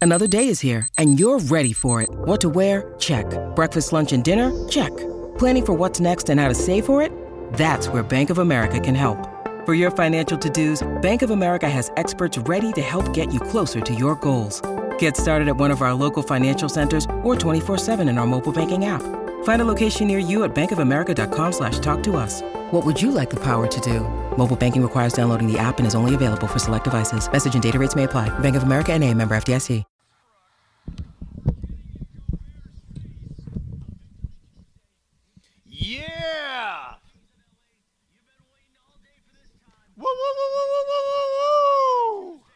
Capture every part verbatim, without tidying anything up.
Another day is here, and you're ready for it. What to wear? Check. Breakfast, lunch, and dinner? Check. Planning for what's next and how to save for it? That's where Bank of America can help. For your financial to-dos, Bank of America has experts ready to help get you closer to your goals. Get started at one of our local financial centers or twenty-four seven in our mobile banking app. Find a location near you at bankofamerica.com slash talk to us. What would you like the power to do? Mobile banking requires downloading the app and is only available for select devices. Message and data rates may apply. Bank of America N A, member F D I C. Yeah! Woo, woo, woo, woo, woo, woo, woo!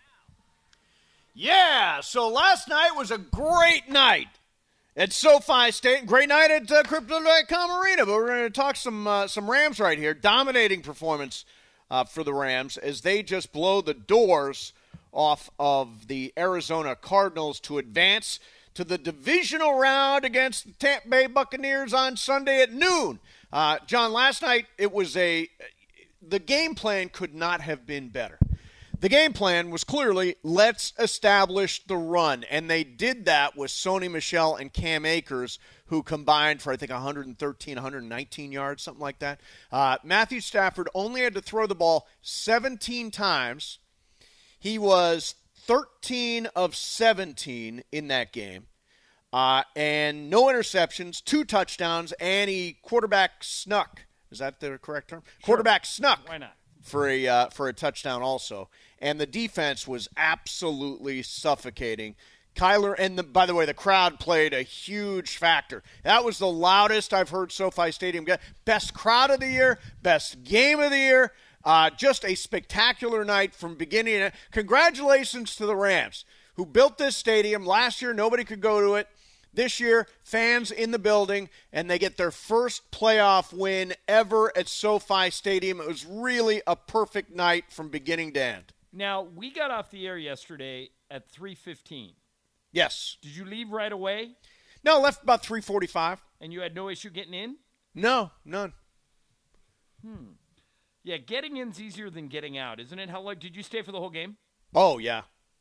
Yeah, so last night was a great night at SoFi State. Great night at uh, Crypto dot com Arena, but we're going to talk some uh, some Rams right here. Dominating performance uh, for the Rams as they just blow the doors off of the Arizona Cardinals to advance to the divisional round against the Tampa Bay Buccaneers on Sunday at noon. Uh, John, last night it was a – the game plan could not have been better. The game plan was clearly let's establish the run, and they did that with Sony Michel and Cam Akers, who combined for, I think, one hundred thirteen, one hundred nineteen yards, something like that. Uh, Matthew Stafford only had to throw the ball seventeen times. He was thirteen of seventeen in that game, uh, and no interceptions, two touchdowns, and he quarterback snuck. Is that the correct term? Sure. Quarterback snuck. Why not? For a uh, for a touchdown also. And the defense was absolutely suffocating. Kyler, and the, by the way, the crowd played a huge factor. That was the loudest I've heard SoFi Stadium get. Best crowd of the year, best game of the year. Uh, just a spectacular night from beginning to end. Congratulations to the Rams, who built this stadium. Last year, nobody could go to it. This year, fans in the building, and they get their first playoff win ever at SoFi Stadium. It was really a perfect night from beginning to end. Now, we got off the air yesterday at three fifteen. Yes. Did you leave right away? No, left about three forty-five. And you had no issue getting in? No, none. Hmm. Yeah, getting in's easier than getting out, isn't it? How long did you stay for the whole game? Oh, yeah.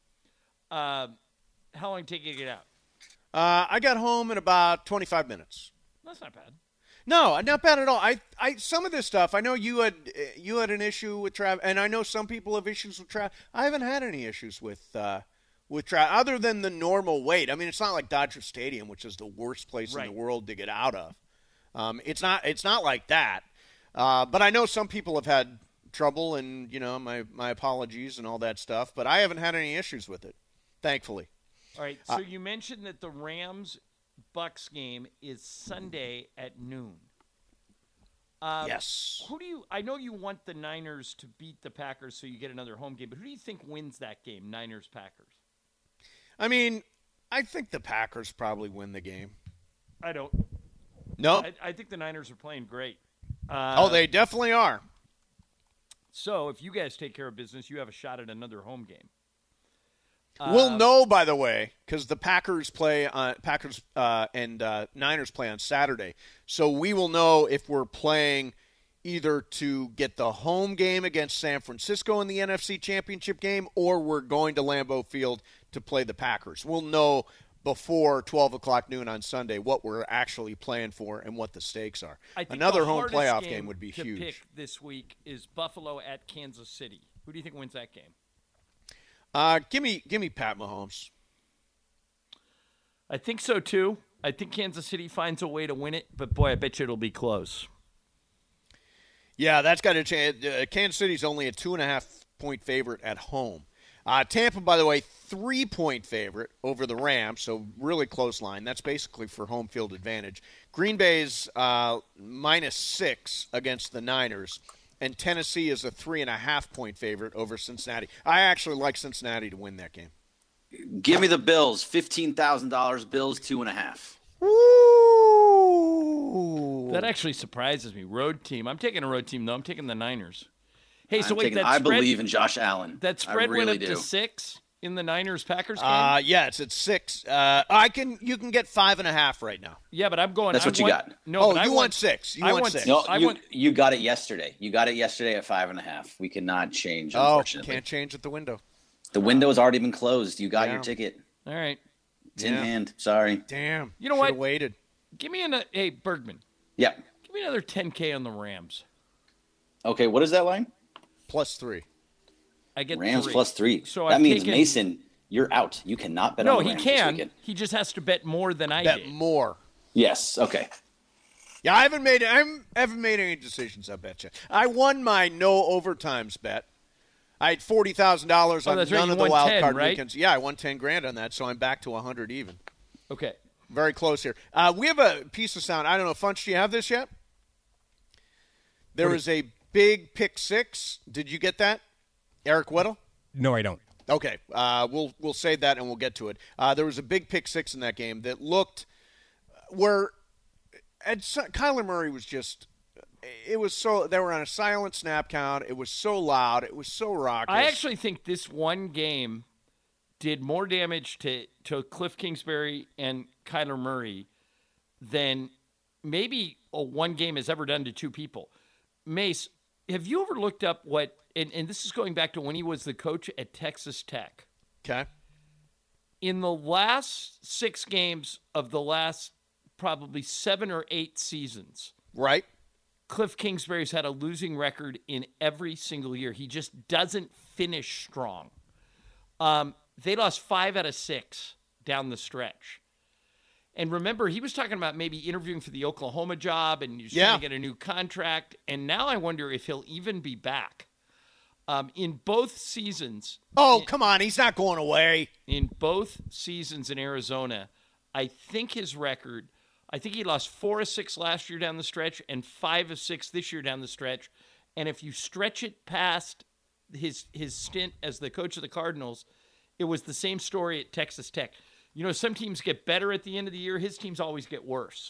Uh, how long did it take you to get out? Uh, I got home in about twenty-five minutes. That's not bad. No, not bad at all. I, I, some of this stuff, I know you had, you had an issue with Trav, and I know some people have issues with Trav. I haven't had any issues with, uh, with Trav, other than the normal wait. I mean, it's not like Dodger Stadium, which is the worst place right. in the world to get out of. Um, it's not, it's not like that. Uh, but I know some people have had trouble, and you know, my, my apologies and all that stuff. But I haven't had any issues with it, thankfully. All right, so uh, you mentioned that the Rams-Bucks game is Sunday at noon. Um, yes. Who do you – I know you want the Niners to beat the Packers so you get another home game, but who do you think wins that game, Niners-Packers? I mean, I think the Packers probably win the game. I don't. No? I, I think the Niners are playing great. Uh, oh, they definitely are. So if you guys take care of business, you have a shot at another home game. We'll Uh, know, by the way, because the Packers play on Packers uh, and uh, Niners play on Saturday. So we will know if we're playing either to get the home game against San Francisco in the N F C Championship game, or we're going to Lambeau Field to play the Packers. We'll know before twelve o'clock noon on Sunday what we're actually playing for and what the stakes are. I think Another the home hardest playoff game, game would be to huge. Pick this week is Buffalo at Kansas City. Who do you think wins that game? Uh, give me, give me Pat Mahomes. I think so too. I think Kansas City finds a way to win it, but boy, I bet you it'll be close. Yeah, that's got to change. Uh, Kansas City's only a two and a half point favorite at home. Uh, Tampa, by the way, three point favorite over the Rams, so really close line. That's basically for home field advantage. Green Bay's uh, minus six against the Niners. And Tennessee is a three and a half point favorite over Cincinnati. I actually like Cincinnati to win that game. Give me the Bills, fifteen thousand dollars. Bills two and a half. Ooh. That actually surprises me. Road team. I'm taking a road team though. I'm taking the Niners. Hey, so I'm wait, taking, that I spread, believe in Josh Allen. That spread I really went up do. to six in the Niners-Packers game. Uh, yeah, it's at six. Uh, I can. You can get five and a half right now. Yeah, but I'm going. That's I what you want, got. No, oh, but you I want six. You I want, want six. No, I you, want- you got it yesterday. You got it yesterday at five and a half. We cannot change, Oh, unfortunately. can't change at the window. The window has already been closed. You got Yeah. your ticket. All right. It's in Yeah. hand. Sorry. Damn. You know Should've what? waited. Give me an hey Bergman. Yeah. Give me another ten K on the Rams. Okay, what is that line? Plus three. I get Rams three. plus three. So that I'm means taking- Mason, you're out. You cannot bet No, on the he Rams this can. weekend. He just has to bet more than I Bet did. more. Yes. Okay. Yeah, I haven't made I haven't made any decisions. I bet you. I won my no overtimes bet. I had forty thousand dollars Oh, on that's right, none you of the won wild ten, card right? weekends. Yeah, I won ten grand on that, so I'm back to a hundred even. Okay. Very close here. Uh, we have a piece of sound. I don't know, Funch, do you have this yet? There was a big pick six. Did you get that, Eric Weddle? No, I don't. Okay, uh, we'll we'll save that and we'll get to it. Uh, there was a big pick six in that game that looked where and so, Kyler Murray was just. It was so they were on a silent snap count. It was so loud. It was so raucous. I actually think this one game did more damage to, to Cliff Kingsbury and Kyler Murray than maybe a one game has ever done to two people. Mace, have you ever looked up what, and, and this is going back to when he was the coach at Texas Tech. Okay. In the last six games of the last probably seven or eight seasons, Right. Cliff Kingsbury's had a losing record in every single year. He just doesn't finish strong. Um, they lost five out of six down the stretch. And remember, he was talking about maybe interviewing for the Oklahoma job and he's Yeah. trying to get a new contract. And now I wonder if he'll even be back. Um, in both seasons, Oh, come on. He's not going away. in both seasons in Arizona, I think his record, I think he lost four of six last year down the stretch and five of six this year down the stretch. And if you stretch it past his his stint as the coach of the Cardinals, it was the same story at Texas Tech. You know, some teams get better at the end of the year. His teams always get worse.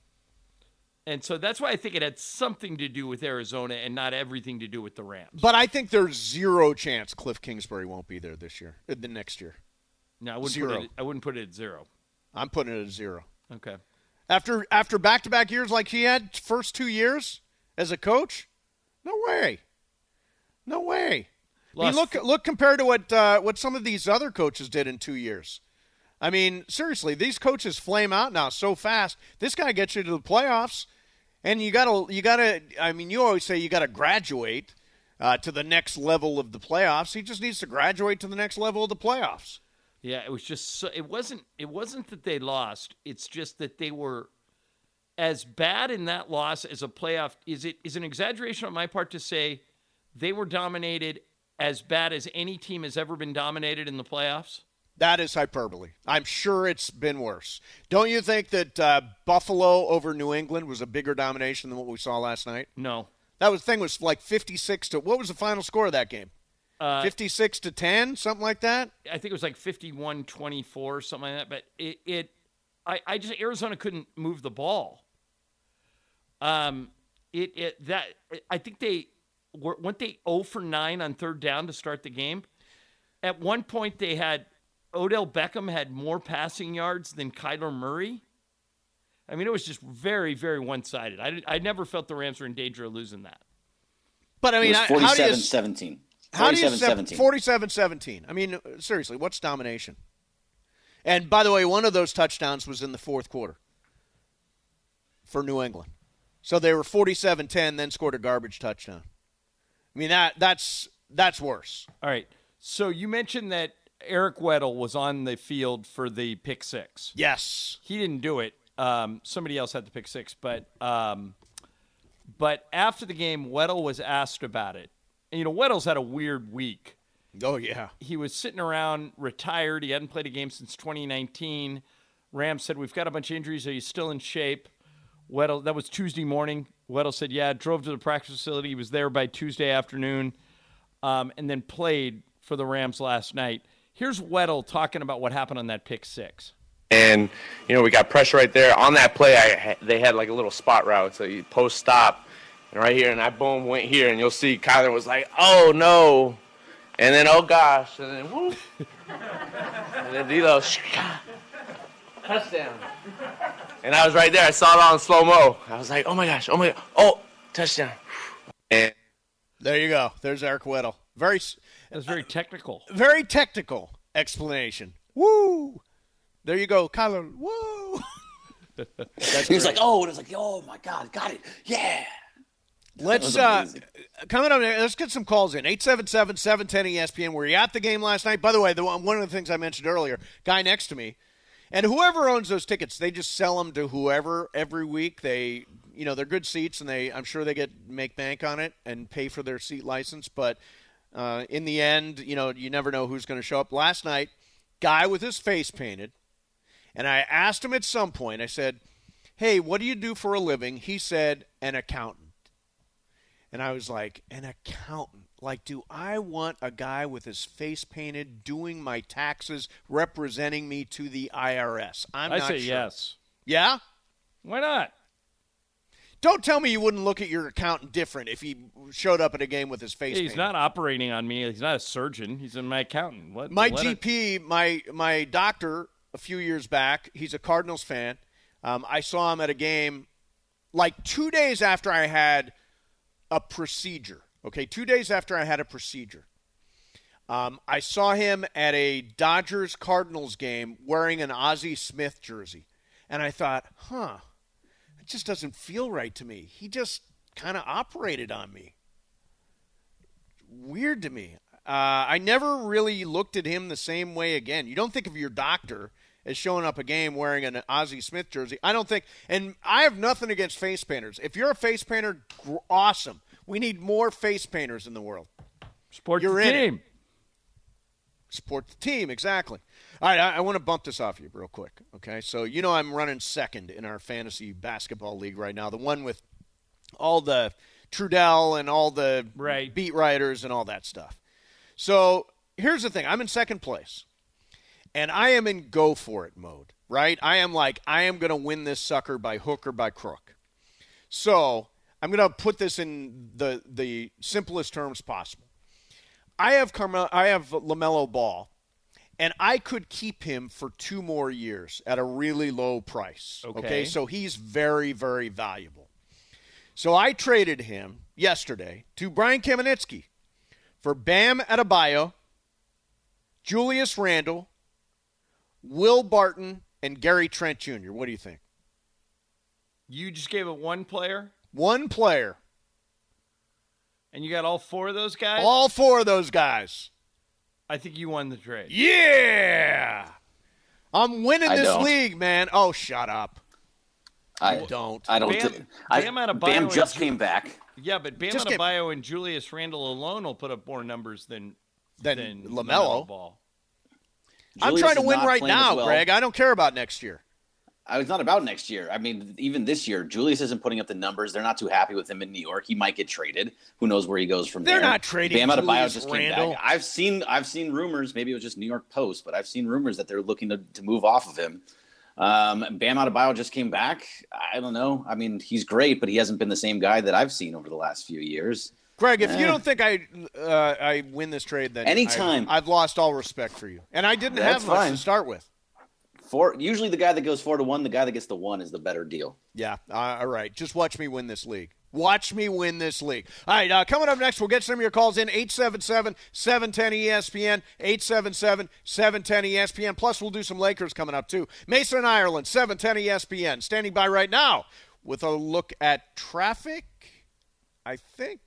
And so that's why I think it had something to do with Arizona and not everything to do with the Rams. But I think there's zero chance Cliff Kingsbury won't be there this year, uh, the next year. No, I wouldn't Zero. put it I wouldn't put it at zero. I'm putting it at zero. Okay. After after back-to-back years like he had, first two years as a coach, no way. No way. I mean, Lost- look look compared to what uh, what some of these other coaches did in two years. I mean, seriously, these coaches flame out now so fast. This guy gets you to the playoffs, and you gotta you gotta. I mean, you always say you gotta graduate uh, to the next level of the playoffs. He just needs to graduate to the next level of the playoffs. Yeah, it was just so, it wasn't it wasn't that they lost. It's just that they were as bad in that loss as a playoff. Is it is an exaggeration on my part to say they were dominated as bad as any team has ever been dominated in the playoffs? That is hyperbole. I'm sure it's been worse. Don't you think that uh, Buffalo over New England was a bigger domination than what we saw last night? No. That was thing was like fifty-six to what was the final score of that game? Uh, fifty-six to ten, something like that. I think it was like fifty-one twenty-four or something like that. But it, it I, I just Arizona couldn't move the ball. Um, it it that I think they were weren't they zero for nine on third down to start the game. At one point, they had Odell Beckham had more passing yards than Kyler Murray. I mean, it was just very, very one-sided. I, I never felt the Rams were in danger of losing that. But I It mean, was I- how do you forty-seven seventeen. how do you forty-seven sep- seventeen. forty-seven seventeen? I mean, seriously, what's domination? And by the way, one of those touchdowns was in the fourth quarter for New England. So they were forty-seven ten, then scored a garbage touchdown. I mean, that that's that's worse. All right. So you mentioned that Eric Weddle was on the field for the pick six. Yes. He didn't do it. Um, somebody else had the pick six, but um, but after the game, Weddle was asked about it. And, you know, Weddle's had a weird week. Oh, yeah. He was sitting around, retired. He hadn't played a game since twenty nineteen. Rams said, "We've got a bunch of injuries. Are you still in shape?" Weddle, that was Tuesday morning. Weddle said, "Yeah." Drove to the practice facility. He was there by Tuesday afternoon, um, and then played for the Rams last night. Here's Weddle talking about what happened on that pick six. And, you know, we got pressure right there. On that play, I, they had like a little spot route. So you post stop, and right here, and I boom went here, and you'll see Kyler was like, "Oh, no." And then, "Oh, gosh." And then, whoop. And then D-Lo, touchdown. And I was right there. I saw it on slow-mo. I was like, "Oh, my gosh. Oh, my God. Oh, touchdown." And There you go. There's Eric Weddle. Very, It was very technical. very technical explanation Woo! There you go, Kyler. Woo! He was like, oh, and it's like, oh my God, got it. Yeah. Let's uh, coming up. Let's get some calls in. eight seven seven, seven one zero, E S P N. Were you at the game last night? By the way, the one, one of the things I mentioned earlier, guy next to me, and whoever owns those tickets, they just sell them to whoever every week. They, you know, they're good seats, and they, I'm sure they get make bank on it and pay for their seat license. But uh, in the end, you know, you never know who's going to show up. Last night, guy with his face painted, and I asked him at some point. I said, "Hey, what do you do for a living?" He said, "An accountant." And I was like, an accountant? Like, do I want a guy with his face painted doing my taxes, representing me to the I R S? I'm I not say sure. yes. Yeah? Why not? Don't tell me you wouldn't look at your accountant different if he showed up at a game with his face He's painted. not operating on me. He's not a surgeon. He's my accountant. What, My let G it- P, my my doctor, a few years back, he's a Cardinals fan. Um, I saw him at a game like two days after I had a procedure. Okay, two days after I had a procedure. Um, I saw him at a Dodgers-Cardinals game wearing an Ozzie Smith jersey. And I thought, huh, it just doesn't feel right to me. He just kind of operated on me. Weird to me. Uh, I never really looked at him the same way again. You don't think of your doctor as showing up a game wearing an Ozzie Smith jersey. I don't think, and I have nothing against face painters. If you're a face painter, gr- awesome. We need more face painters in the world. Support You're the in it. team. Support the team, exactly. All right, I, I want to bump this off you real quick, okay? So you know I'm running second in our fantasy basketball league right now, the one with all the Trudell and all the Right. beat writers and all that stuff. So here's the thing. I'm in second place, and I am in go-for-it mode, right? I am like, I am going to win this sucker by hook or by crook. So I'm going to put this in the, the simplest terms possible. I have Carmel, I have LaMelo Ball, and I could keep him for two more years at a really low price. Okay. Okay, so he's very, very valuable. So I traded him yesterday to Brian Kamenetsky for Bam Adebayo, Julius Randle, Will Barton, and Gary Trent Junior What do you think? You just gave it one player, One player. and you got all four of those guys? All four of those guys. I think you won the trade. Yeah! I'm winning I this don't. league, man. Oh, shut up. I Don't. I don't. Bam- thi- I, Bam Adebayo Bam and just Ju- came back. Yeah, but Bam Just get- Adebayo and Julius Randle alone will put up more numbers than, Than than LaMelo. Ball. I'm Julius trying to is win not right playing now, as well. Greg. I don't care about next year. I was not about next year. I mean, even this year, Julius isn't putting up the numbers. They're not too happy with him in New York. He might get traded. Who knows where he goes from They're there? not trading Bam Adebayo Julius just Randle. came back. I've seen, I've seen rumors. Maybe it was just New York Post, but I've seen rumors that they're looking to, to move off of him. Um, Bam Adebayo just came back. I don't know. I mean, he's great, but he hasn't been the same guy that I've seen over the last few years. Greg, if you Eh. don't think I uh, I win this trade, then Anytime. I've, I've lost all respect for you. And I didn't That's have much fine. to start with. Four. Usually, the guy that goes four to one, the guy that gets the one is the better deal. Yeah, uh, all right. Just watch me win this league. Watch me win this league. All right, uh, coming up next, we'll get some of your calls in. eight seven seven, seven one zero, E S P N, eight seven seven, seven one zero, E S P N. Plus, we'll do some Lakers coming up, too. Mason, Ireland, seven one zero, E S P N. Standing by right now with a look at traffic, I think,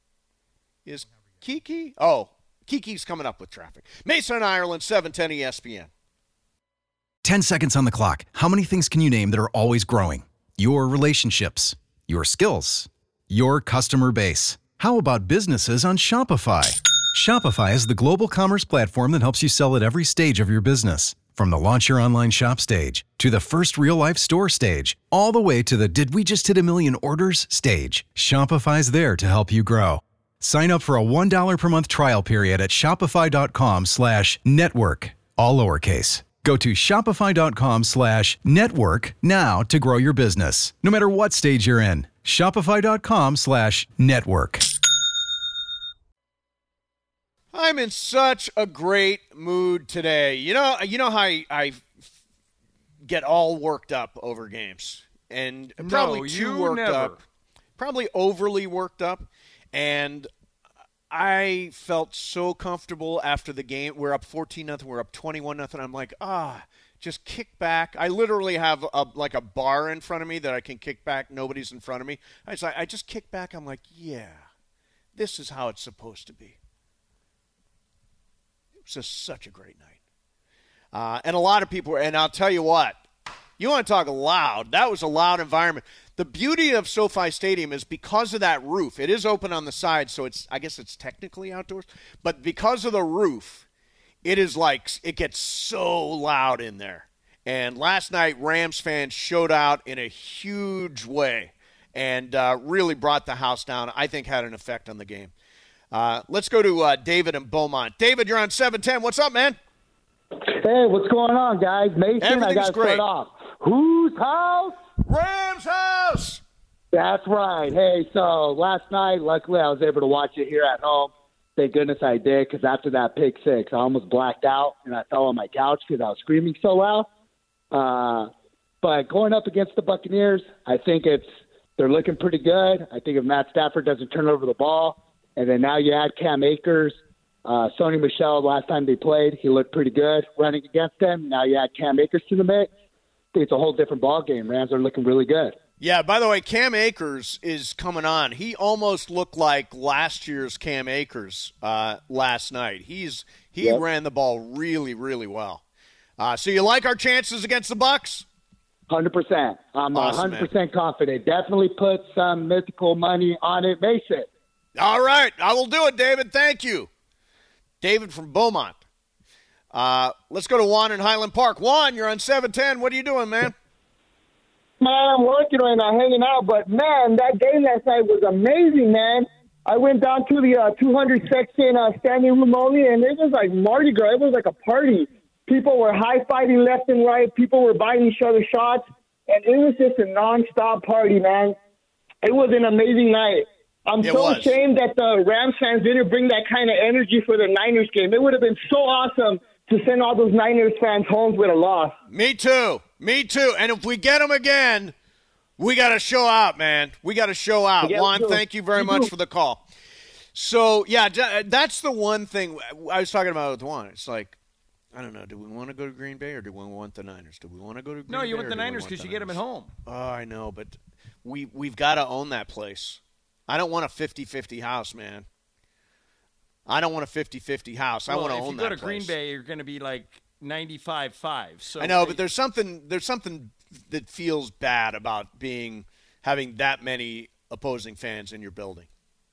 is Kiki. Oh, Kiki's coming up with traffic. Mason, Ireland, seven one zero, E S P N. ten seconds on the clock. How many things can you name that are always growing? Your relationships, your skills, your customer base. How about businesses on Shopify? Shopify is the global commerce platform that helps you sell at every stage of your business. From the launch your online shop stage to the first real life store stage, all the way to the did we just hit a million orders stage. Shopify's there to help you grow. Sign up for a one dollar per month trial period at shopify.com slash network, all lowercase. Go to shopify.com slash network now to grow your business, no matter what stage you're in. Shopify.com slash network. I'm in such a great mood today. You know, you know how I, I get all worked up over games, and No, probably too you worked never. up, probably overly worked up, and I felt so comfortable after the game. We're up fourteen nothing. We're up twenty-one nothing. I'm like, ah, just kick back. I literally have a, like a bar in front of me that I can kick back. Nobody's in front of me. I just, I just kick back. I'm like, yeah, this is how it's supposed to be. It was just such a great night. Uh, and a lot of people, and I'll tell you what, you want to talk loud. That was a loud environment. The beauty of SoFi Stadium is because of that roof. It is open on the side, so it's I guess it's technically outdoors. But because of the roof, it is like it gets so loud in there. And last night, Rams fans showed out in a huge way and uh, really brought the house down. I think had an effect on the game. Uh, let's go to uh, David in Beaumont. David, you're on seven ten. What's up, man? Hey, what's going on, guys? Mason, I got to start off. Whose house? Rams house! That's right. Hey, so last night, luckily, I was able to watch it here at home. Thank goodness I did, because after that pick six, I almost blacked out, and I fell on my couch because I was screaming so loud. Uh, but going up against the Buccaneers, I think it's they're looking pretty good. I think if Matt Stafford doesn't turn over the ball, and then now you add Cam Akers, uh, Sony Michel, last time they played, he looked pretty good running against them. Now you add Cam Akers to the mix. I think it's a whole different ball game. Rams are looking really good. Yeah, by the way, Cam Akers is coming on. He almost looked like last year's Cam Akers uh, last night. He's He yep. ran the ball really, really well. Uh, so you like our chances against the Bucs? one hundred percent. I'm awesome, one hundred percent man. Confident. Definitely put some mythical money on it. Mason. All right. I will do it, David. Thank you. David from Beaumont. Uh, let's go to Juan in Highland Park. Juan, you're on seven ten. What are you doing, man? Man, I'm working right now, hanging out. But, man, that game last night was amazing, man. I went down to the uh, two hundred section uh, standing room only, and it was like Mardi Gras. It was like a party. People were high-fiving left and right. People were buying each other shots. And it was just a nonstop party, man. It was an amazing night. I'm it so was. ashamed that the Rams fans didn't bring that kind of energy for the Niners game. It would have been so awesome to send all those Niners fans home with a loss. Me too. Me too. And if we get them again, we got to show out, man. We got to show out. Yeah, Juan, thank you very we much do. for the call. So, yeah, that's the one thing I was talking about with Juan. It's like, I don't know. Do we want to go to Green Bay or do we want the Niners? Do we want to go to Green Bay? No, you Bay want the Niners because you get them at home. Oh, I know, but we, we've got to own that place. I don't want a fifty-fifty house, man. I don't want a fifty-fifty house. Well, I want to own that place. If you go to Green Bay, you're going to be like ninety-five five. So I know, they, but there's something there's something that feels bad about being having that many opposing fans in your building.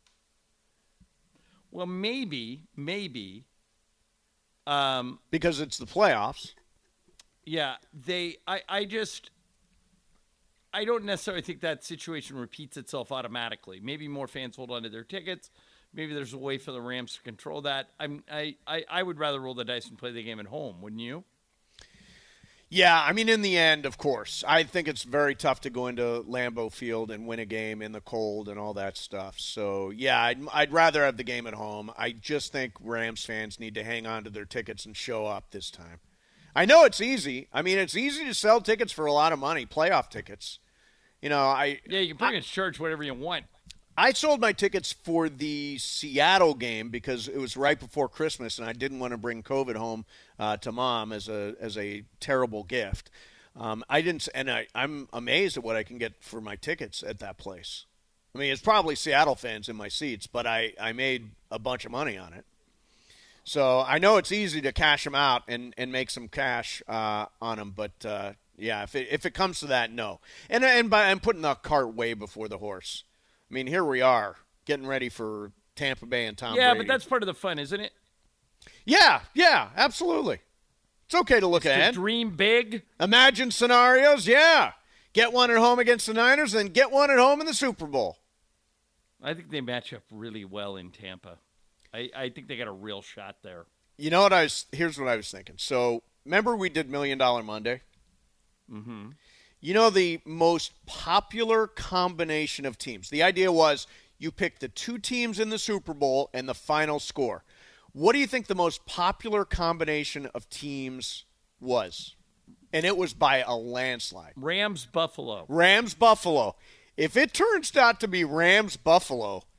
Well, maybe, maybe. Um, because it's the playoffs. Yeah, they. I, I just. I don't necessarily think that situation repeats itself automatically. Maybe more fans hold on to their tickets. Maybe there's a way for the Rams to control that. I'm, I, I, I would rather roll the dice and play the game at home, wouldn't you? Yeah, I mean, in the end, of course. I think it's very tough to go into Lambeau Field and win a game in the cold and all that stuff. So, yeah, I'd, I'd rather have the game at home. I just think Rams fans need to hang on to their tickets and show up this time. I know it's easy. I mean, it's easy to sell tickets for a lot of money, playoff tickets. You know, I yeah, you can pretty much charge whatever you want. I sold my tickets for the Seattle game because it was right before Christmas, and I didn't want to bring COVID home uh, to Mom as a as a terrible gift. Um, I didn't, and I, I'm amazed at what I can get for my tickets at that place. I mean, it's probably Seattle fans in my seats, but I, I made a bunch of money on it. So I know it's easy to cash them out and, and make some cash uh, on them, but uh, yeah, if it if it comes to that, no. And and by I'm putting the cart way before the horse. I mean, here we are getting ready for Tampa Bay and Tom yeah, Brady. but that's part of the fun, isn't it? Yeah, yeah, absolutely. It's okay to look it's ahead. To dream big. Imagine scenarios, yeah. Get one at home against the Niners, then get one at home in the Super Bowl. I think they match up really well in Tampa. I, I think they got a real shot there. You know what I was – here's what I was thinking. So, remember we did Million Dollar Monday? Mm-hmm. You know the most popular combination of teams. The idea was you pick the two teams in the Super Bowl and the final score. What do you think the most popular combination of teams was? And it was by a landslide. Rams-Buffalo. Rams-Buffalo. If it turns out to be Rams-Buffalo,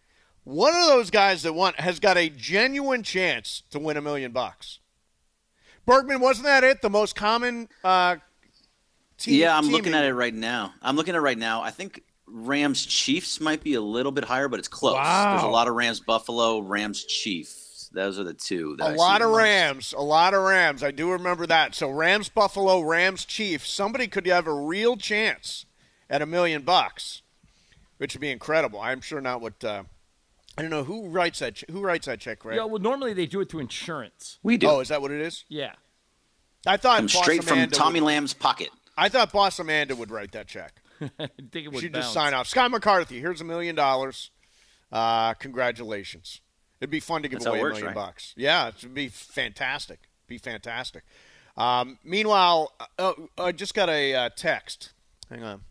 one of those guys that won has got a genuine chance to win a million bucks. Bergman, wasn't that it? The most common uh, team? Yeah, I'm teaming. looking at it right now. I'm looking at it right now. I think Rams Chiefs might be a little bit higher, but it's close. Wow. There's a lot of Rams Buffalo, Rams Chiefs. Those are the two. That A I lot see of the most. Rams. A lot of Rams. I do remember that. So Rams Buffalo, Rams Chiefs. Somebody could have a real chance at a million bucks, which would be incredible. I'm sure not what. Uh, I don't know who writes that. Che- who writes that check, right? Yeah, well, normally they do it through insurance. We do. Oh, is that what it is? Yeah. I thought Comes straight from Amanda Tommy would, Lamb's pocket. I thought Boss Amanda would write that check. I think it would She'd bounce. just sign off. Scott McCarthy, here's a million dollars. Uh, congratulations. It'd be fun to give That's how away it a works, million right? bucks. Yeah, it would be fantastic. Be fantastic. Um, meanwhile, uh, I just got a uh, text. Hang on.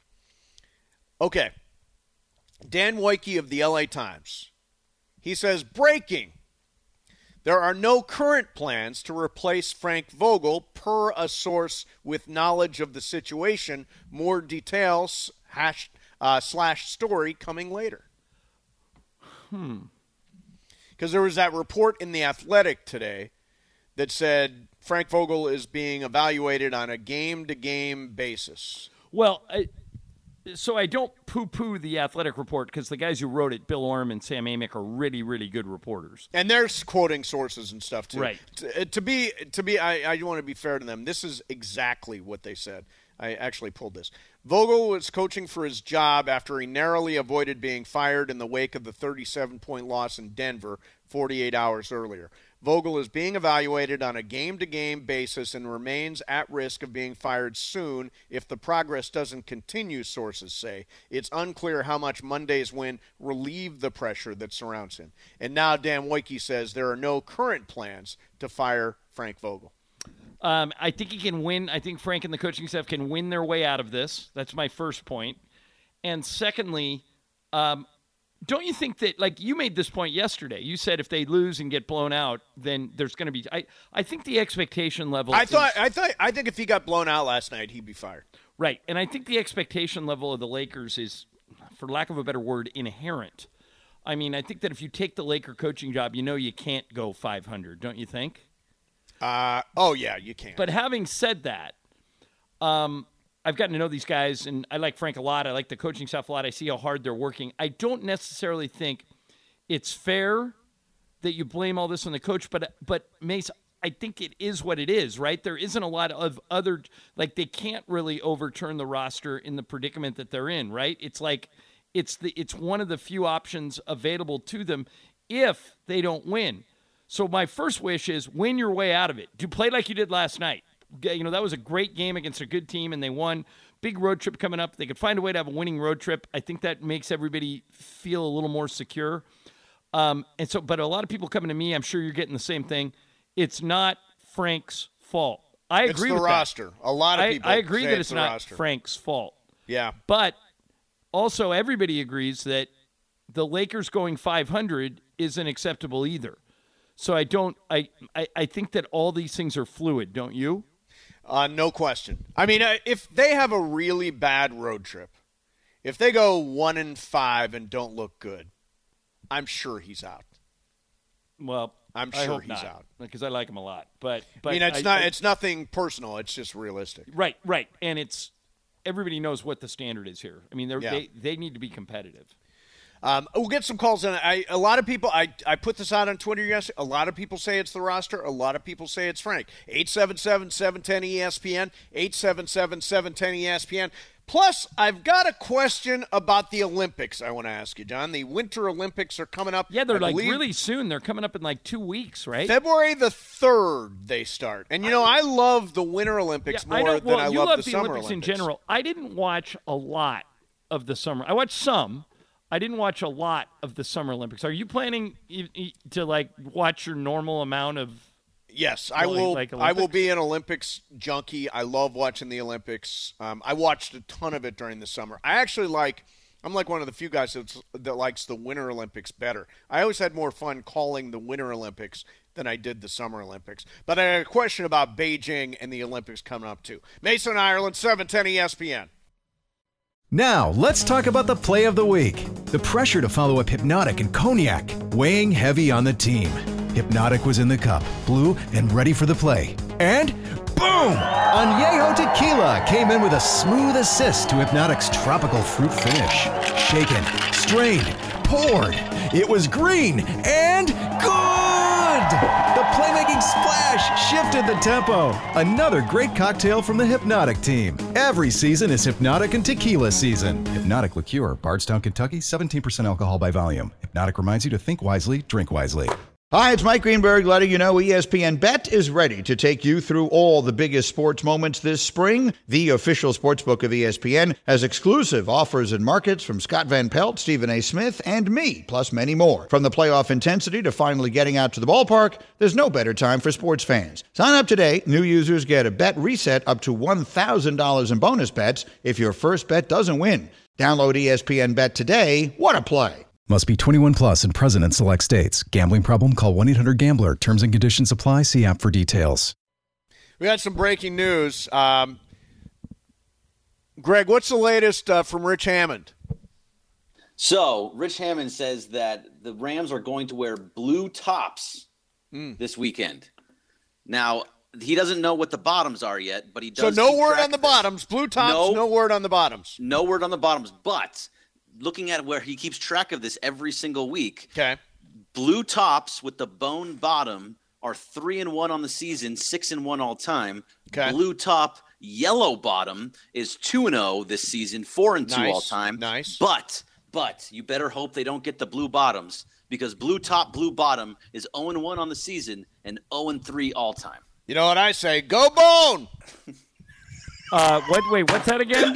Okay. Dan Woike of the L A Times. He says, breaking. There are no current plans to replace Frank Vogel per a source with knowledge of the situation. More details hash, uh, slash story coming later. Hmm. Because there was that report in The Athletic today that said Frank Vogel is being evaluated on a game-to-game basis. Well, I, so I don't poo-poo the Athletic report because the guys who wrote it, Bill Orm and Sam Amick, are really, really good reporters. And they're quoting sources and stuff, too. Right. To, to be, to be, I, I want to be fair to them. This is exactly what they said. I actually pulled this. Vogel was coaching for his job after he narrowly avoided being fired in the wake of the thirty-seven point loss in Denver forty-eight hours earlier. Vogel is being evaluated on a game-to-game basis and remains at risk of being fired soon if the progress doesn't continue, sources say. It's unclear how much Monday's win relieved the pressure that surrounds him. And now Dan Woike says there are no current plans to fire Frank Vogel. Um, I think he can win. I think Frank and the coaching staff can win their way out of this. That's my first point. And secondly, um, don't you think that, like you made this point yesterday, you said if they lose and get blown out, then there's going to be, I, I think the expectation level. I is, thought, I thought, I think if he got blown out last night, he'd be fired. Right. And I think the expectation level of the Lakers is, for lack of a better word, inherent. I mean, I think that if you take the Laker coaching job, you know you can't go five hundred, don't you think? Uh, oh, yeah, you can. But having said that, um, I've gotten to know these guys, and I like Frank a lot. I like the coaching staff a lot. I see how hard they're working. I don't necessarily think it's fair that you blame all this on the coach, but, but Mace, I think it is what it is, right? There isn't a lot of other – like they can't really overturn the roster in the predicament that they're in, right? It's like it's the it's one of the few options available to them if they don't win. So my first wish is win your way out of it. Do play like you did last night. You know, that was a great game against a good team, and they won. Big road trip coming up. They could find a way to have a winning road trip. I think that makes everybody feel a little more secure. Um, and so, but a lot of people coming to me, I'm sure you're getting the same thing. It's not Frank's fault. I agree it's the with roster. that. A lot of I, people I agree say that it's it's the not roster. Frank's fault. Yeah. But also everybody agrees that the Lakers going five hundred isn't acceptable either. So I don't I, I, I think that all these things are fluid, don't you? Uh, no question. I mean, uh, if they have a really bad road trip, if they go one and five and don't look good, I'm sure he's out. Well, I'm I sure hope he's not, out. because I like him a lot. But, but I mean, it's I, not. I, it's nothing personal. It's just realistic. right, right, and it's everybody knows what the standard is here. I mean, they're, Yeah. they they need to be competitive. Um, we'll get some calls in. I, a lot of people, I, I put this out on Twitter yesterday. A lot of people say it's the roster. A lot of people say it's Frank. eight seven seven, seven one zero, E S P N, eight seven seven, seven one zero, E S P N. Plus, I've got a question about the Olympics I want to ask you, John. The Winter Olympics are coming up. Yeah, they're I like believe really soon. They're coming up in like two weeks, right? February the third they start. And, you know, I love the Winter Olympics Yeah, I more know, well, than I you love, love the, the Summer Olympics, Olympics in general. I didn't watch a lot of the summer. I watched some. I didn't watch a lot of the Summer Olympics. Are you planning e- e- to like watch your normal amount of? Yes, I Like- will. like I will Olympics? be an Olympics junkie. I love watching the Olympics. Um, I watched a ton of it during the summer. I actually like. I'm like one of the few guys that's, that likes the Winter Olympics better. I always had more fun calling the Winter Olympics than I did the Summer Olympics. But I had a question about Beijing and the Olympics coming up too. Mason, Ireland, seven ten E S P N. Now, let's talk about the play of the week. The pressure to follow up Hypnotic and Cognac, weighing heavy on the team. Hypnotic was in the cup, blue, and ready for the play. And boom! Añejo Tequila came in with a smooth assist to Hypnotic's tropical fruit finish. Shaken, strained, poured. It was green and good! The playmaking splash shifted the tempo. Another great cocktail from the Hypnotic team. Every season is Hypnotic and Tequila season. Hypnotic Liqueur, Bardstown, Kentucky, seventeen percent alcohol by volume. Hypnotic reminds you to think wisely, drink wisely. Hi, it's Mike Greenberg letting you know E S P N Bet is ready to take you through all the biggest sports moments this spring. The official sportsbook of E S P N has exclusive offers and markets from Scott Van Pelt, Stephen A. Smith, and me, plus many more. From the playoff intensity to finally getting out to the ballpark, there's no better time for sports fans. Sign up today. New users get a bet reset up to one thousand dollars in bonus bets if your first bet doesn't win. Download E S P N Bet today. What a play. Must be twenty-one plus and present in select states. Gambling problem? Call one eight hundred gambler. Terms and conditions apply. See app for details. We had some breaking news. Um, Greg, what's the latest uh, from Rich Hammond? So, Rich Hammond says that the Rams are going to wear blue tops mm. this weekend. Now, he doesn't know what the bottoms are yet, but he does. So, no keep word track on the of this. bottoms. Blue tops, no, no word on the bottoms. No word on the bottoms, but looking at where he keeps track of this every single week. Okay. Blue tops with the bone bottom are three and one on the season, six and one all time. Okay. Blue top, yellow bottom is two and zero this season, four and two nice. all time. Nice. But but you better hope they don't get the blue bottoms because blue top, blue bottom is zero and one on the season and zero and three all time. You know what I say? Go Bone. uh, what? Wait, what's that again?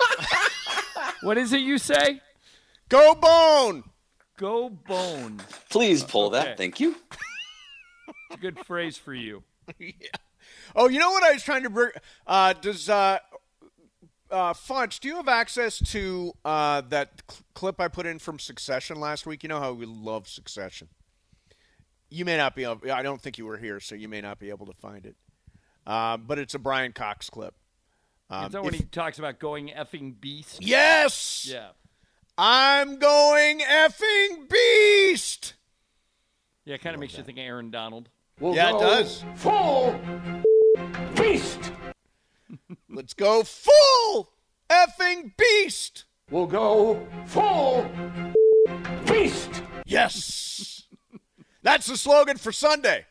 What is it you say? Go Bone. Go Bone. Please pull okay. that. Thank you. It's a good phrase for you. Yeah. Oh, you know what I was trying to bring? Uh, does uh, uh, Funch, do you have access to uh, that cl- clip I put in from Succession last week? You know how we love Succession. You may not be able, I don't think you were here, so you may not be able to find it. Uh, but it's a Brian Cox clip. Um, Is that when he talks about going effing beast? Yes! Yeah. I'm going effing beast! Yeah, it kind of makes that. you think of Aaron Donald. We'll yeah, it does. Full beast! Let's go full effing beast! We'll go full beast! Yes! That's the slogan for Sunday.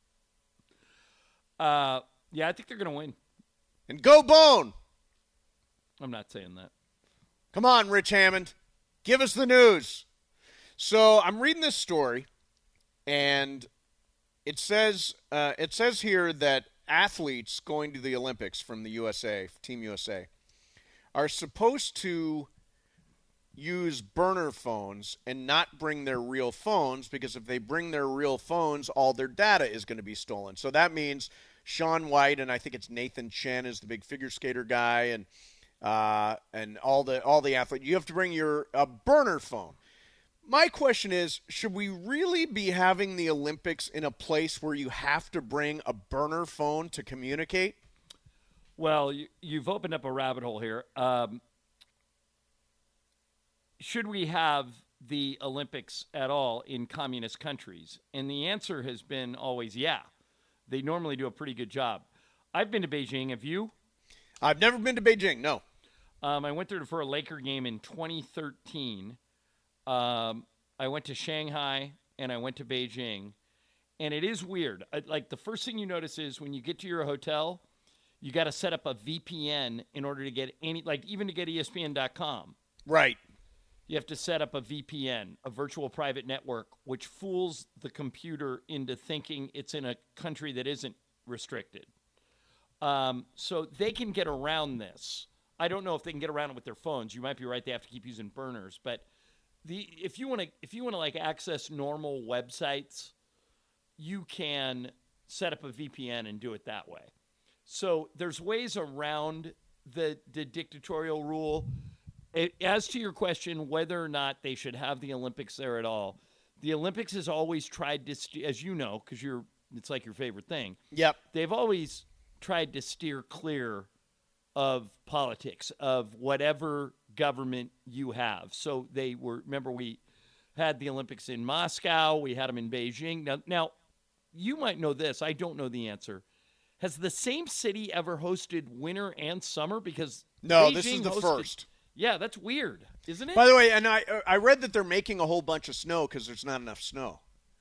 Uh, yeah, I think they're going to win. And go Bone. I'm not saying that. Come on, Rich Hammond. Give us the news. So I'm reading this story, and it says uh, it says here that athletes going to the Olympics from the U S A, Team U S A, are supposed to use burner phones and not bring their real phones, because if they bring their real phones, all their data is going to be stolen. So that means Shaun White, and I think it's Nathan Chen is the big figure skater guy, and uh, and all the all the athletes. You have to bring your a burner phone. My question is, should we really be having the Olympics in a place where you have to bring a burner phone to communicate? Well, you, you've opened up a rabbit hole here. Um, should we have the Olympics at all in communist countries? And the answer has been always yeah. They normally do a pretty good job. I've been to Beijing. Have you? I've never been to Beijing, no. Um, I went there for a Laker game in twenty thirteen. Um, I went to Shanghai and I went to Beijing. And it is weird. I, like the first thing you notice is when you get to your hotel, you got to set up a V P N in order to get any, like even to get E S P N dot com. Right. You have to set up a V P N, a virtual private network, which fools the computer into thinking it's in a country that isn't restricted. Um, so they can get around this. I don't know if they can get around it with their phones. You might be right; they have to keep using burners. But the if you want to if you want to like access normal websites, you can set up a V P N and do it that way. So there's ways around the the dictatorial rule. It, as to your question, whether or not they should have the Olympics there at all, the Olympics has always tried to, st- as you know, because you're it's like your favorite thing. Yep. They've always tried to steer clear of politics, of whatever government you have. So they were, remember, we had the Olympics in Moscow, we had them in Beijing. Now, now you might know this. I don't know the answer. Has the same city ever hosted winter and summer? Because no, Beijing this is the hosted, first. Yeah, that's weird, isn't it? By the way, and I I read that they're making a whole bunch of snow because there's not enough snow.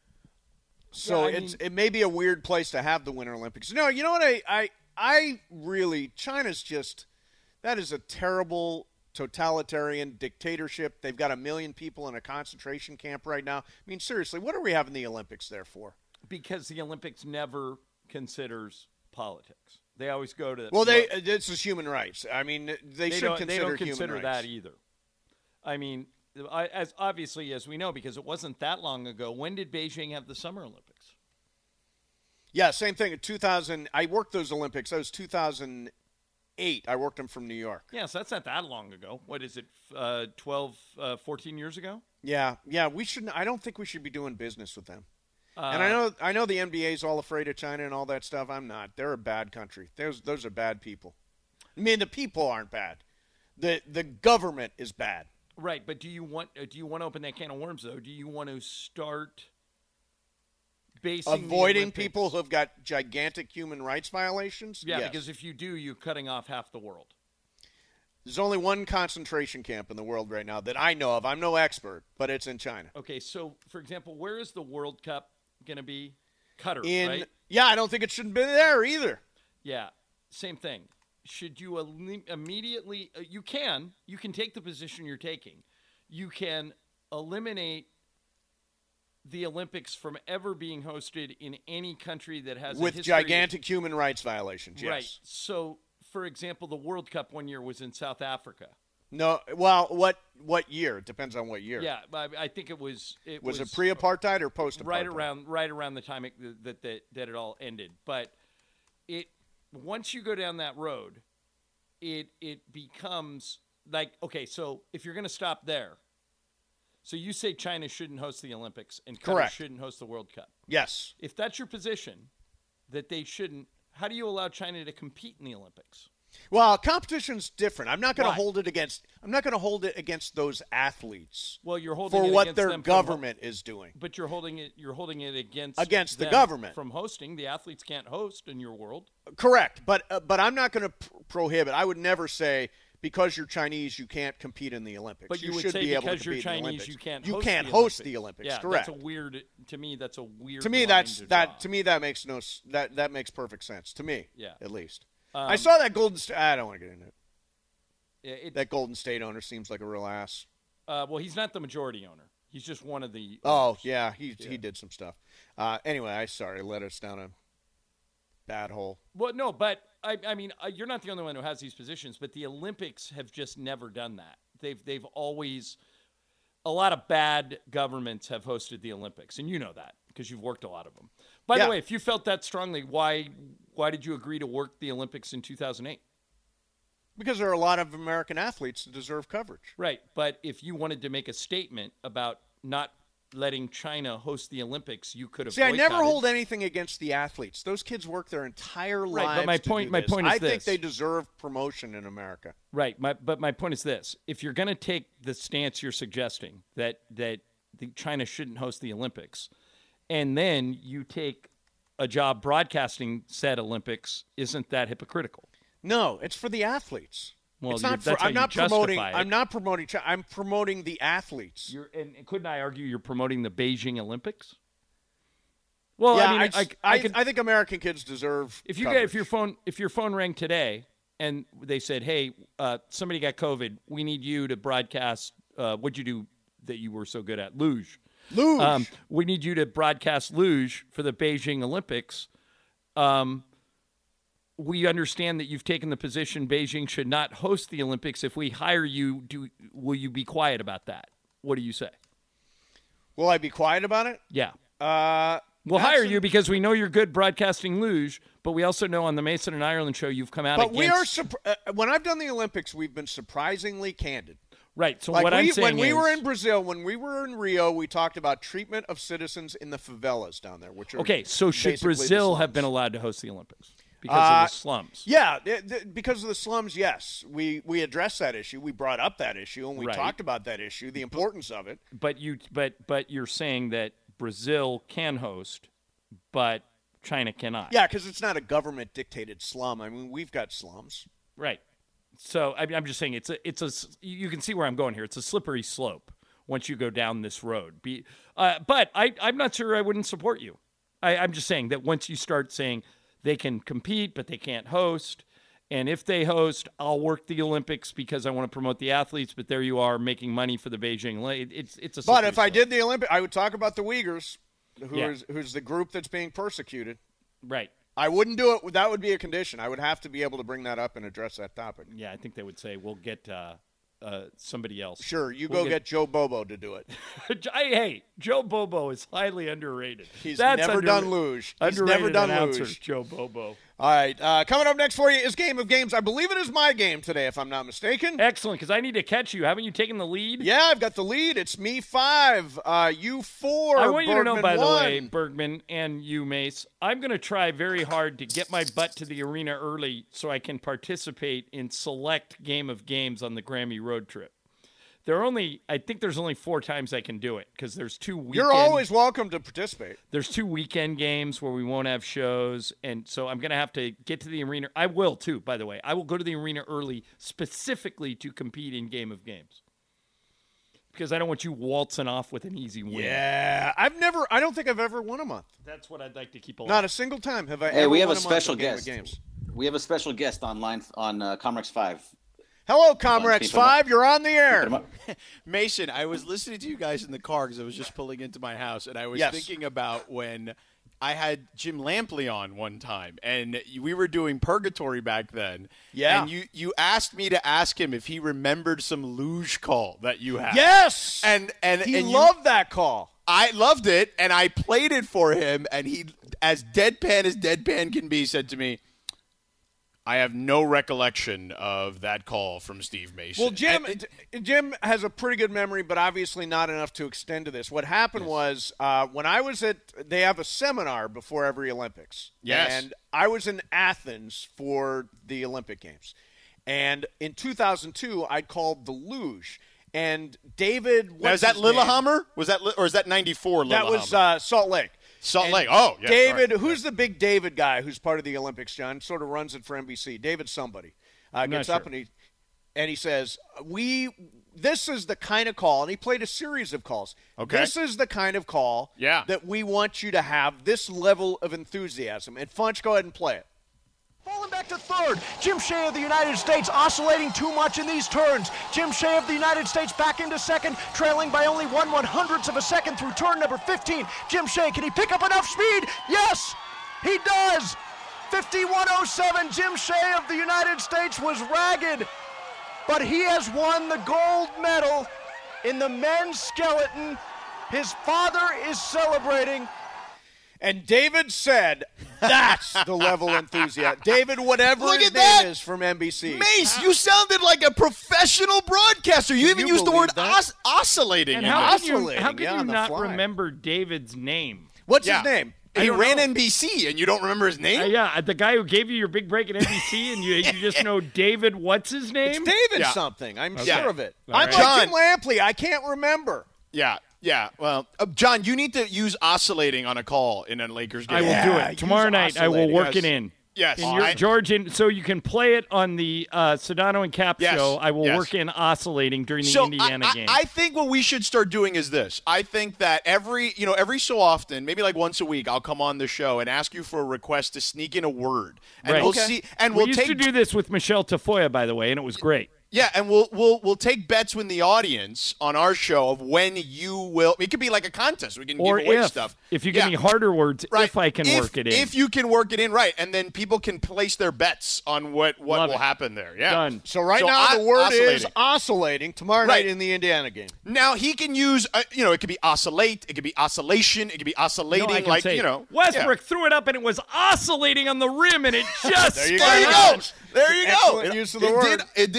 So yeah, it's mean, it may be a weird place to have the Winter Olympics. No, you know what? I, I I really China's just that is a terrible totalitarian dictatorship. They've got a million people in a concentration camp right now. I mean, seriously, what are we having the Olympics there for? Because the Olympics never considers politics. They always go to well, they this is human rights. I mean, they, they should don't, consider they don't human consider rights. that either. I mean, I, as obviously as we know, because it wasn't that long ago. When did Beijing have the Summer Olympics? Yeah, same thing. In two thousand, I worked those Olympics. That was two thousand eight. I worked them from New York. Yeah, so that's not that long ago. What is it, uh, twelve, uh, fourteen years ago? Yeah, yeah. We shouldn't. I don't think we should be doing business with them. Uh, and I know, I know the N B A is all afraid of China and all that stuff. I'm not. They're a bad country. Those, those are bad people. I mean, the people aren't bad. the The government is bad. Right, but do you want? Uh, do you want to open that can of worms though? Do you want to start basing avoiding people who have got gigantic human rights violations? Yeah, yes. because if you do, you're cutting off half the world. There's only one concentration camp in the world right now that I know of. I'm no expert, but it's in China. Okay, so for example, where is the World Cup going to be? Qatar, in, right? Yeah, I don't think it should be there either. Yeah, same thing. Should you el- immediately uh, – you can. You can take the position you're taking. You can eliminate the Olympics from ever being hosted in any country that has with a history gigantic of, human rights violations, yes. Right. So, for example, the World Cup one year was in South Africa. No, well, what what year? It depends on what year. Yeah, I, I think it was it was, was it pre-apartheid or post-apartheid? Right around right around the time it, that, that that it all ended. But it once you go down that road, it it becomes like, okay, so if you're going to stop there, so you say China shouldn't host the Olympics and Qatar Correct. shouldn't host the World Cup. Yes. If that's your position, that they shouldn't, how do you allow China to compete in the Olympics? Well, competition's different. I'm not going to Why? hold it against. I'm not going to hold it against those athletes. Well, you're holding for it what against their them government is doing. But you're holding it. You're holding it against against the them government from hosting. The athletes can't host in your world. Correct, but uh, but I'm not going to pr- prohibit. I would never say because you're Chinese you can't compete in the Olympics. But you, would should say be able because to you're compete in the Chinese, Olympics. you can't. You host can't the host Olympics. the Olympics. Yeah, correct. That's a weird. To me, that's a weird. To me, line that's to that. draw. To me, that makes no s- that that makes perfect sense. To me, Yeah. at least. Um, I saw that Golden State. I don't want to get into it. It, That Golden State owner seems like a real ass. uh, well, he's not the majority owner. He's just one of the. Oh owners. yeah, he Yeah. he did some stuff. Uh, anyway, I sorry led us down a bad hole. Well, no, but I, I mean, uh, you're not the only one who has these positions. But the Olympics have just never done that. They've they've always. A lot of bad governments have hosted the Olympics, and you know that because you've worked a lot of them. By Yeah. the way, if you felt that strongly, why why did you agree to work the Olympics in two thousand eight? Because there are a lot of American athletes that deserve coverage. Right, but if you wanted to make a statement about not letting China host the Olympics, you could have. See, I never boycotted. hold anything against the athletes. Those kids work their entire Right, lives. but my to point- do my this. point is I think this. they deserve promotion in America. Right, my, but my point is this: if you're going to take the stance you're suggesting that that the China shouldn't host the Olympics, and then you take a job broadcasting said Olympics, isn't that hypocritical? No, it's for the athletes. Well, it's you're- not for, that's how I'm you not promoting. justify it. I'm not promoting. Chi- I'm promoting the athletes. You're, and couldn't I argue you're promoting the Beijing Olympics? Well, yeah, I mean, I, I, I, I, could, I think American kids deserve. if you coverage. get if your phone if your phone rang today and they said, "Hey, uh, somebody got COVID. We need you to broadcast. Uh, what'd you do that you were so good at? Luge. Luge. Um, we need you to broadcast luge for the Beijing Olympics. Um, we understand that you've taken the position Beijing should not host the Olympics. If we hire you, do will you be quiet about that? What do you say? Will I be quiet about it? Yeah. Uh, We'll hire absolutely. you because we know you're good broadcasting luge, but we also know on the Mason and Ireland show you've come out But against. we are surp- uh, when I've done the Olympics, we've been surprisingly candid. Right. So like what we, I'm saying when we is, were in Brazil, when we were in Rio, we talked about treatment of citizens in the favelas down there, which are okay. So should basically the Brazil have slums. been allowed to host the Olympics? because Uh, of the slums. Yeah, th- th- because of the slums, yes. We we addressed that issue. We brought up that issue, and we Right. talked about that issue, the importance of it. But you, but but you're saying that Brazil can host, but China cannot. Yeah, because it's not a government-dictated slum. I mean, we've got slums. Right. So I mean, I'm just saying it's a it's a you can see where I'm going here. It's a slippery slope once you go down this road. Be, uh, but I I'm not sure I wouldn't support you. I, I'm just saying that once you start saying they can compete but they can't host, and if they host, I'll work the Olympics because I want to promote the athletes. But there you are making money for the Beijing. It's it's a. But slippery if I slope. did the Olympic, I would talk about the Uyghurs, who Yeah. is who's the group that's being persecuted. Right. I wouldn't do it. That would be a condition. I would have to be able to bring that up and address that topic. Yeah, I think they would say we'll get uh, uh, somebody else. Sure, you We'll go get, Joe Bobo to do it. I, hey, Joe Bobo is highly underrated. He's That's never under- done luge. He's Underrated never done announcer, luge. Joe Bobo. All right, uh, coming up next for you is Game of Games. I believe it is my game today, if I'm not mistaken. Excellent, because I need to catch you. Haven't you taken the lead? Yeah, I've got the lead. It's me five, uh, you four. I want you to know, Bergman by the one. way, Bergman and you, Mace, I'm going to try very hard to get my butt to the arena early so I can participate in select Game of Games on the Grammy road trip. There are only, I think there's only four times I can do it because there's two weekend. You're always welcome to participate. There's two weekend games where we won't have shows, and so I'm going to have to get to the arena. I will, too, by the way. I will go to the arena early specifically to compete in Game of Games because I don't want you waltzing off with an easy win. Yeah, I've never, I don't think I've ever won a month. That's what I'd like to keep alive. Not a single time have I Hey, ever we have won a month special of Game of guest. Games. We have a special guest online on uh, Comrex five. Hello, Comrex five. You're on the air. Mason, I was listening to you guys in the car because I was just pulling into my house, and I was Yes. thinking about when I had Jim Lampley on one time, and we were doing Purgatory back then. Yeah. And you, you asked me to ask him if he remembered some luge call that you had. Yes. And and He and you- loved that call. I loved it, and I played it for him, and he, as deadpan as deadpan can be, said to me, I have no recollection of that call from Steve Mason. Well, Jim, And- d- Jim has a pretty good memory, but obviously not enough to extend to this. What happened was uh, when I was at, they have a seminar before every Olympics. Yes. And I was in Athens for the Olympic Games. And in two thousand two, I called the luge. And David, Now, what's is that his name? Lillehammer? Was that, or is that ninety-four That Lillehammer? was uh, Salt Lake. Salt And Lake. Oh, yeah. David, sorry. who's the big David guy who's part of the Olympics, John? Sort of runs it for N B C. David somebody. Uh, not gets up sure. and he and he says, "We this is the kind of call," and he played a series of calls. Okay. This is the kind of call Yeah. that we want you to have this level of enthusiasm. And Funch, go ahead and play it. Falling back to third. Jim Shea of the United States oscillating too much in these turns. Jim Shea of the United States back into second, trailing by only one one hundredths of a second through turn number fifteen. Jim Shea, can he pick up enough speed? Yes, he does. fifty-one oh seven. Jim Shea of the United States was ragged, but he has won the gold medal in the men's skeleton. His father is celebrating. And David said, "That's the level of enthusiasm." David, whatever Look his at name that! is from N B C. Mace, you sounded like a professional broadcaster. You Can even you used the word believe that? os- oscillating. And in how it. can you, Oscillating, how can yeah, you on the not fly. remember David's name? What's Yeah. his name? He don't ran know. N B C, and you don't remember his name? Uh, yeah, the guy who gave you your big break at N B C, and you you just know David. What's his name? It's David Yeah. something. I'm Yeah. sure of it. All I'm right. like Jim John- Lampley. I can't remember. Yeah, yeah. Well, uh, John, you need to use oscillating on a call in a Lakers game. I will Yeah, do it tomorrow use night. I will oscillating. work Yes. it in. Yes. In your, I- George, in, so you can play it on the uh, Sedano and Cap Yes, show. I will yes. work in oscillating during the So Indiana I, I, game. I think what we should start doing is this. I think that every, you know, every so often, maybe like once a week, I'll come on the show and ask you for a request to sneak in a word, and Right. we'll Okay. see. And we we'll used take to do this with Michelle Tafoya, by the way, and it was great. Yeah, and we'll we'll we'll take bets with the audience on our show of when you will. It could be like a contest. We can Or give away if, stuff. if you give Yeah. me harder words, Right. if I can If- work it in. If you can work it in, right, and then people can place their bets on what, what Love will it. happen there. Yeah. Done. So right So now o- the word is oscillating. oscillating tomorrow Right. night in the Indiana game. Now he can use, uh, you know, it could be oscillate, it could be oscillation, it could be oscillating, No, I can like say, you know. Westbrook threw it up and it was oscillating on the rim, and it just There you There you go. go. There you go. Excellent It, use of the it word. did. It did oscillate.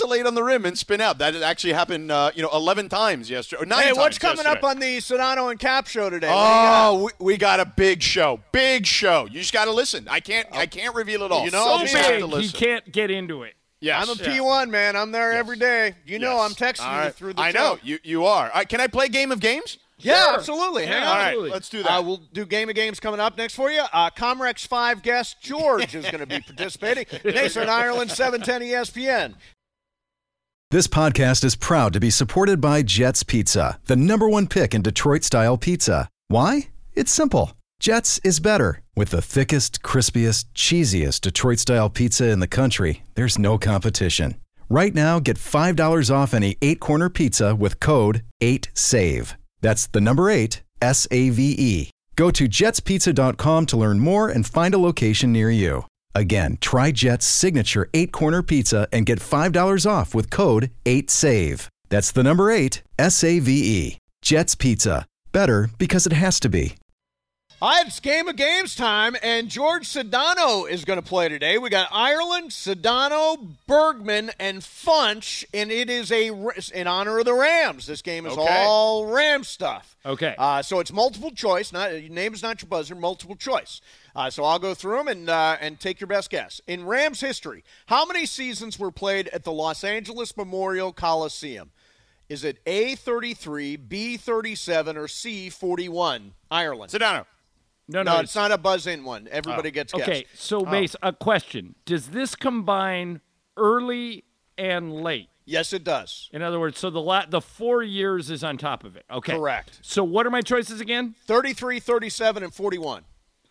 oscillate on the rim and spin out. That actually happened, uh, you know, eleven times yesterday. Or nine hey, times what's coming yesterday. up on the Sedano and Cap show today? Oh, we, we got a big show. Big show. You just got to listen. I can't I can't reveal it all. You know, so so you have big, to he listen. can't get into it. Yes. I'm a Yeah. P one, man. I'm there Yes. every day. You know Yes. I'm texting All you right. through the I show. know. You you are. All right, can I play Game of Games? Yeah, Sure. absolutely. Hang Yeah, on. All right, absolutely. let's do that. Uh, we'll do Game of Games coming up next for you. Uh, Comrex five guest George is going to be participating. Nathan Ireland, seven ten E S P N. This podcast is proud to be supported by Jets Pizza, the number one pick in Detroit-style pizza. Why? It's simple. Jets is better. With the thickest, crispiest, cheesiest Detroit-style pizza in the country, there's no competition. Right now, get five dollars off any eight-corner pizza with code eight save. That's the number eight, S A V E. Go to jets pizza dot com to learn more and find a location near you. Again, try Jet's signature eight-corner pizza and get five dollars off with code eight save. That's the number eight, S A V E. Jet's Pizza. Better because it has to be. All right, it's Game of Games time, and George Sedano is going to play today. We got Ireland, Sedano, Bergman, and Funch, and it is a in honor of the Rams. This game is Okay. all Ram stuff. Okay. Uh, so it's multiple choice. Not your name is not your buzzer. Multiple choice. Uh, so I'll go through them and uh, and take your best guess. In Rams history, how many seasons were played at the Los Angeles Memorial Coliseum? Is it A thirty-three, B thirty-seven, or C forty-one? Ireland. Sedano. No, No, no, it's not a buzz-in one. Everybody Oh. gets guessed. Okay, so Mace, a question: does this combine early and late? Yes, it does. In other words, so the la- the four years is on top of it. Okay, Correct. So what are my choices again? thirty-three, thirty-seven, and forty-one.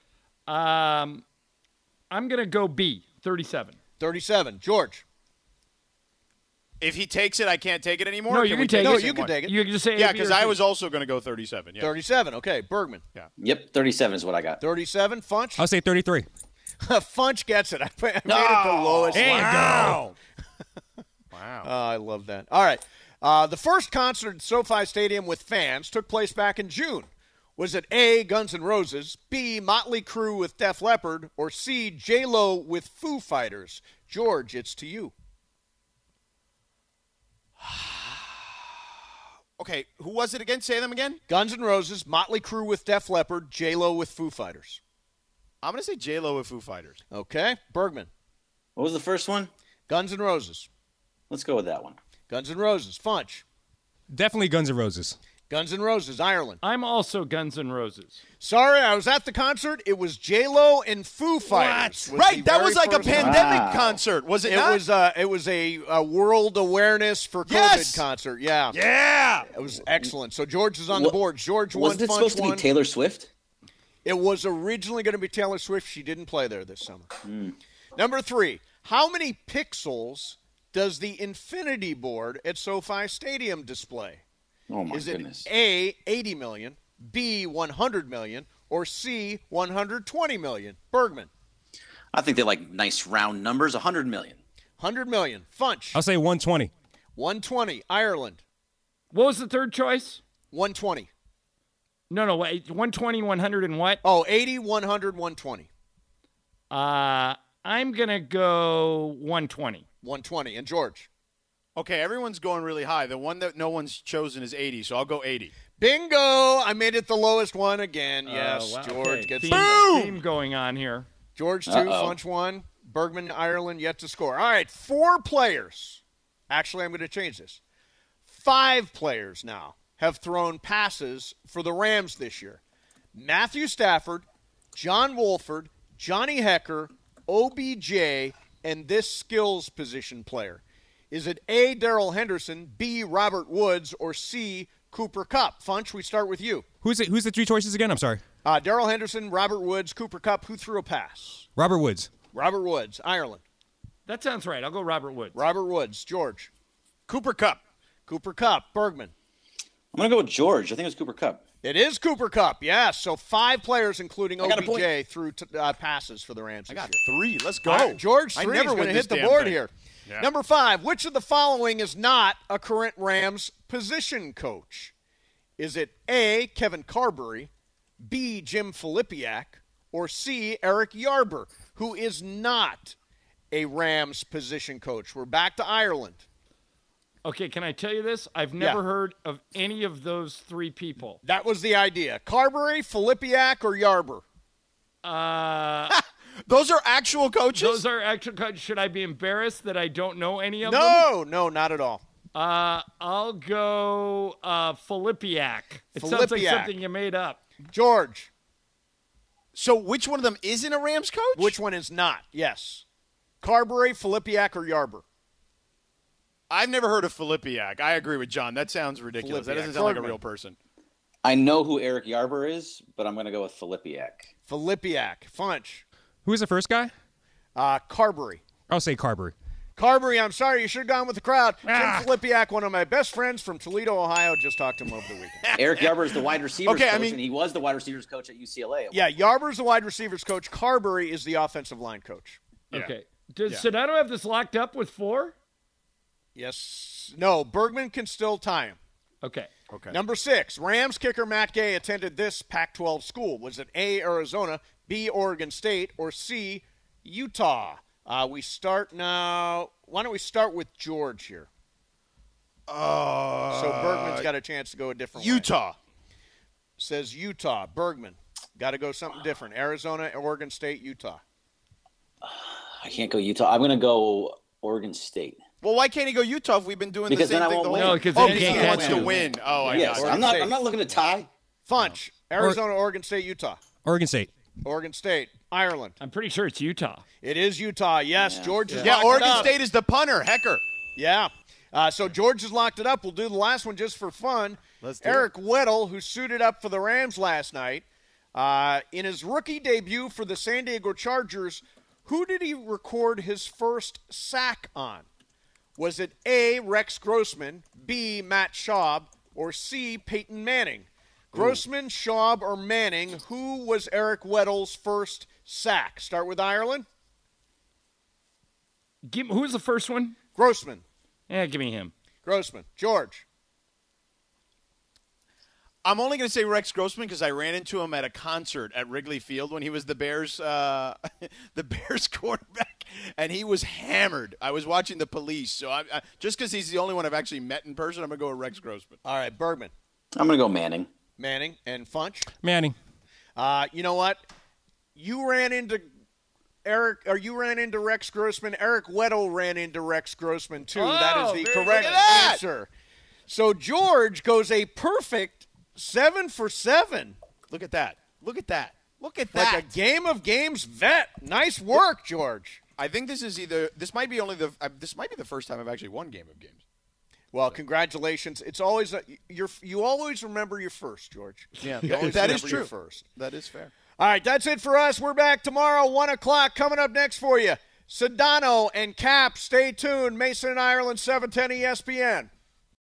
Um, I'm gonna go B, thirty-seven. thirty-seven. George. If he takes it, I can't take it anymore. No, you we can take No, it. you can take it. You can just say A, Yeah, B, because or I C. was also going to go thirty-seven. Yeah. thirty-seven. Okay, Bergman. Yep, thirty-seven is what I got. thirty-seven. Funch. I'll say thirty-three. Funch gets it. I made it the lowest. There you Wow. wow. Oh, I love that. All right. Uh, the first concert at SoFi Stadium with fans took place back in June. Was it A, Guns N' Roses, B, Motley Crue with Def Leppard, or C, J-Lo with Foo Fighters? George, it's to you. Okay, who was it again? Say them again. Guns N' Roses, Motley Crue with Def Leppard, J-Lo with Foo Fighters. I'm going to say J-Lo with Foo Fighters. Okay. Bergman. What was the first one? Guns N' Roses. Let's go with that one. Guns N' Roses. Funch. Definitely Guns N' Roses. Guns N' Roses. Ireland. I'm also Guns N' Roses. Sorry, I was at the concert. It was J-Lo and Foo Fighters. was Right, the that very was like a first one. pandemic Wow. concert, was it, It not? was uh, it was a, a world awareness for COVID Yes! concert. Yeah, yeah. it was excellent. So George is on the What- board. George won. Wasn't it Funch supposed to be won. Taylor Swift? It was originally going to be Taylor Swift. She didn't play there this summer. Number three. How many pixels does the Infinity Board at SoFi Stadium display? Oh, my Is it goodness. A, eighty million, B, one hundred million, or C, one hundred twenty million? Bergman. I think they like nice round numbers, one hundred million. one hundred million. Funch. I'll say one twenty. one twenty. Ireland. What was the third choice? one twenty. No, no, wait, one twenty, one hundred, and what? Oh, eighty, one hundred, one twenty. Uh, I'm gonna go one twenty. one twenty. And George. Okay, everyone's going really high. The one that no one's chosen is eighty, so I'll go eighty. Bingo! I made it the lowest one again. Yes, Oh, wow. George Okay, gets theme, Boom! theme going on here. George two, Uh-oh. Funch one, Bergman, Ireland yet to score. All right, four players. Actually, I'm going to change this. Five players now have thrown passes for the Rams this year. Matthew Stafford, John Wolford, Johnny Hecker, O B J, and this skills position player. Is it A, Darrell Henderson, B, Robert Woods, or C, Cooper Kupp? Funch, we start with you. Who's it? Who's the three choices again? I'm sorry. Uh, Darrell Henderson, Robert Woods, Cooper Kupp. Who threw a pass? Robert Woods. Robert Woods, Ireland. That sounds right. I'll go Robert Woods. Robert Woods, George. Cooper Kupp. Cooper Kupp, Bergman. I'm going to go with George. I think it was Cooper Kupp. It is Cooper Kupp, yes. So five players, including I got a O B J, point. threw t- uh, passes for the Rams. I this got year. three. Let's go. All right, George, I three never is going win to this hit the damn board thing. here. Yeah. Number five, which of the following is not a current Rams position coach? Is it A, Kevin Carberry, B, Jim Filipiak, or C, Eric Yarber, who is not a Rams position coach? We're back to Ireland. Okay, can I tell you this? I've never Yeah. heard of any of those three people. That was the idea. Carberry, Filipiak, or Yarber? Uh, those are actual coaches? Those are actual coaches. Should I be embarrassed that I don't know any of them? No, no, not at all. Uh, I'll go uh, Filipiak. It sounds like Filipiak. something you made up. George. So which one of them isn't a Rams coach? Which one is not? Yes. Carberry, Filipiak, or Yarber? I've never heard of Filipiak. I agree with John. That sounds ridiculous. That Filipiak. doesn't sound like a Bergman. real person. I know who Eric Yarber is, but I'm going to go with Filipiak. Filipiak. Funch. Who was the first guy? Uh, Carberry. I'll say Carberry. Carberry, I'm sorry, you should have gone with the crowd. Ah. Jim Filipiak, one of my best friends from Toledo, Ohio, just talked to him over the weekend. Eric Yarber is the wide receivers Okay, I coach, mean- and he was the wide receivers coach at U C L A. Yeah, Yarber's the wide receivers coach. Carberry is the offensive line coach. Okay. Does Yeah. Sedano have this locked up with four? Yes. No, Bergman can still tie him. Okay. Okay. Number six, Rams kicker Matt Gay attended this Pac twelve school. Was it A, Arizona, B, Oregon State, or C, Utah? Uh, we start now. Why don't we start with George here? Uh, So Bergman's got a chance to go a different way. Utah. Says Utah. Bergman. Got to go something different. Arizona, Oregon State, Utah. I can't go Utah. I'm going to go Oregon State. Well, why can't he go Utah if we've been doing Because the same then I thing won't the win. whole No, time? because Oh, then because he he can't wants to win. win. Oh, I yes, got it. I'm not. I'm not looking to tie. Funch. Arizona, Oregon State, Utah. Oregon State. Oregon State. Ireland. I'm pretty sure it's Utah. It is Utah. Yes, George is Yeah, locked it Oregon up. State is the punter. Hecker. Yeah. Uh, so George has locked it up. We'll do the last one just for fun. Let's do Eric Weddle, who suited up for the Rams last night, uh, in his rookie debut for the San Diego Chargers, who did he record his first sack on? Was it A, Rex Grossman, B, Matt Schaub, or C, Peyton Manning? Grossman, Schaub, or Manning, who was Eric Weddle's first sack? Start with Ireland. Give, who was the first one? Grossman. Yeah, give me him. Grossman. George. I'm only going to say Rex Grossman because I ran into him at a concert at Wrigley Field when he was the Bears, uh, the Bears quarterback, and he was hammered. I was watching The Police, so I, I, just because he's the only one I've actually met in person, I'm going to go with Rex Grossman. All right, Bergman. I'm going to go Manning. Manning and Funch. Manning. Uh, you know what? You ran into Eric, or you ran into Rex Grossman. Eric Weddle ran into Rex Grossman too. that is Oh, the very correct good. Look at that. answer. So George goes a perfect seven for seven. Look at that. Look at that. Look at Like that. a game of games vet. Nice work, George. I think this is either this might be only the uh, this might be the first time I've actually won Game of Games. Well, congratulations. It's always a, you're you always remember your first, George. Yeah, You always that is remember your true. First. That is fair. All right, that's it for us. We're back tomorrow, one o'clock. Coming up next for you, Sedano and Cap. Stay tuned. Mason and Ireland, seven ten E S P N.